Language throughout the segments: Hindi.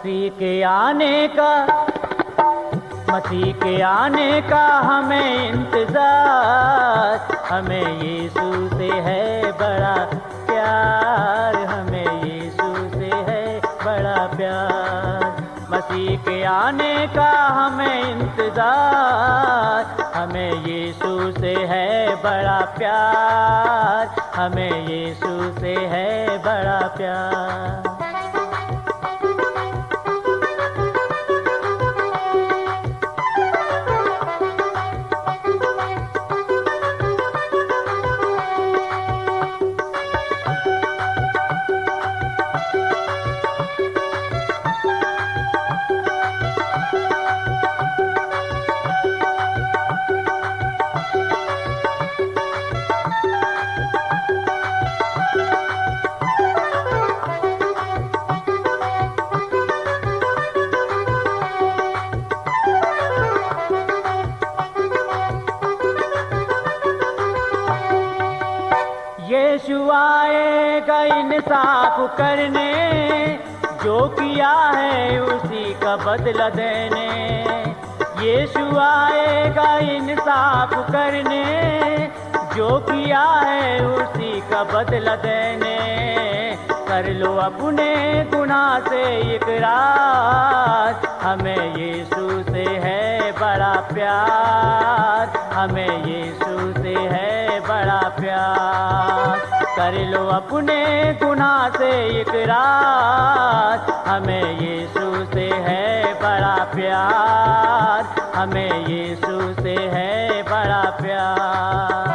मसीह के आने का हमें इंतजार, हमें यीशु से है बड़ा प्यार, हमें यीशु से है बड़ा प्यार। मसीह के आने का हमें इंतजार, हमें यीशु से है बड़ा प्यार, हमें यीशु से है बड़ा प्यार। यीशु आएगा इंसाफ करने, जो किया है उसी का बदला देने। यीशु आएगा इंसाफ करने, जो किया है उसी का बदला देने। कर लो अपने गुनाह से इकरार, हमें यीशु से है बड़ा प्यार, हमें यीशु से है बड़ा प्यार। कर लो अपने गुनाह से इकरार, हमें यीशु से है बड़ा प्यार, हमें यीशु से है बड़ा प्यार।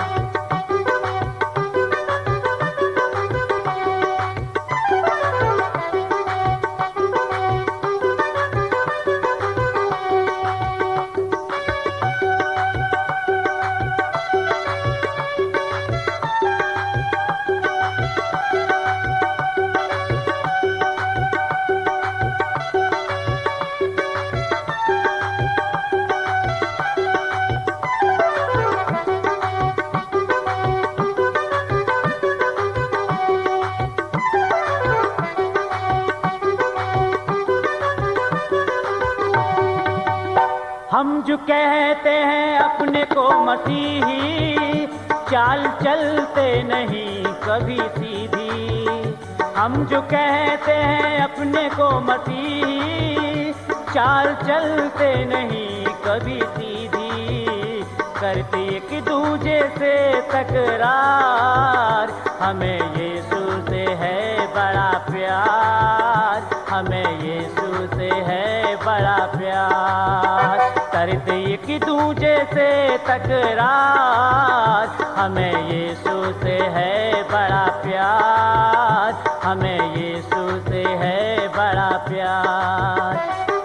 हम जो कहते हैं अपने को मसीही, चाल चलते नहीं कभी सीधी। हम जो कहते हैं अपने को मसीही, चाल चलते नहीं कभी सीधी। करते एक दूजे से तकरार, हमें यीशु से है बड़ा प्यार, हमें यीशु से है बड़ा प्यार। करते एक दूजे से तकरार, हमें यीशु से है बड़ा प्यार, हमें यीशु से है बड़ा प्यार।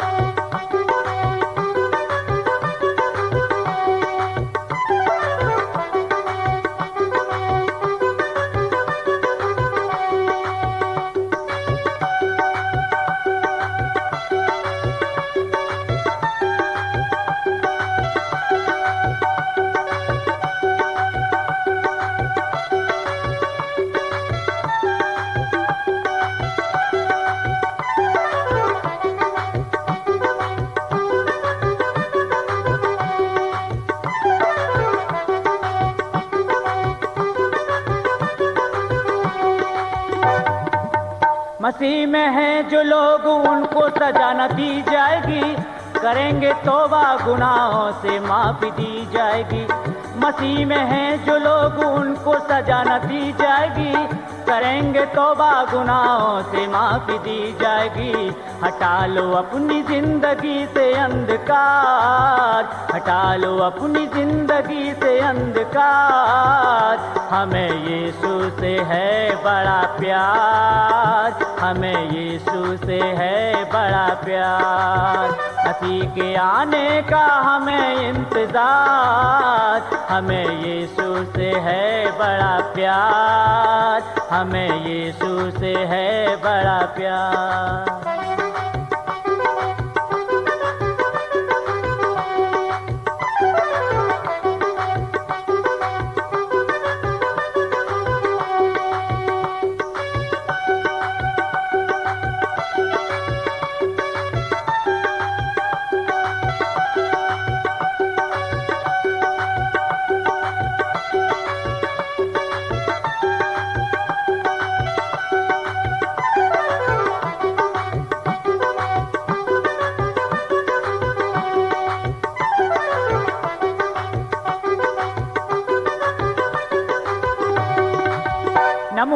मसीह में हैं जो लोग उनको सजा न दी जाएगी, करेंगे तौबा गुनाहों से माफी दी जाएगी। मसीह में हैं जो लोग उनको सजा न दी जाएगी, करेंगे तौबा गुनाहों से माफी दी जाएगी। हटा लो अपनी जिंदगी से अंधकार, हटा लो अपनी जिंदगी से अंधकार। हमें यीशु से है बड़ा प्यार, हमें यीशु से है बड़ा प्यार। मसीह के आने का हमें इंतजार, हमें यीशु से है बड़ा प्यार, हमें यीशु से है बड़ा प्यार।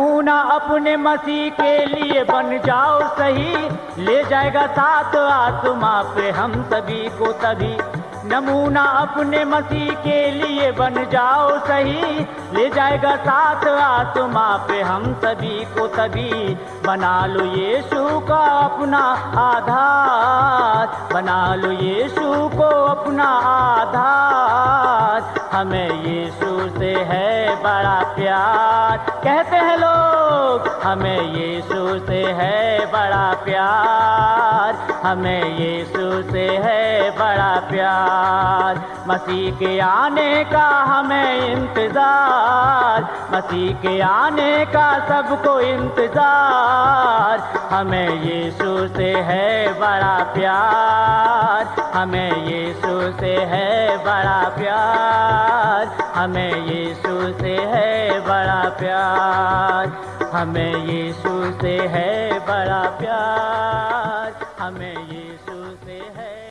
नमूना अपने मसीह के लिए बन जाओ सही, ले जाएगा साथ आत्मा पे हम सभी को तभी। नमूना अपने मसीह के लिए बन जाओ सही, ले जाएगा साथ आत्मा पे हम सभी को तभी। बना लो यीशु का अपना आधार, बना लो यीशु को अपना आधार। हमें यीशु से है बड़ा प्यार, कहते हैं लोग, हमें यीशु से है बड़ा प्यार, हमें यीशु से है बड़ा प्यार। मसीह के आने का हमें इंतजार, मसीह के आने का सबको इंतजार। हमें यीशु से है बड़ा प्यार, हमें यीशु से है बड़ा प्यार, हमें यीशु से है बड़ा प्यार, हमें यीशु से है बड़ा प्यार, हमें यीशु से है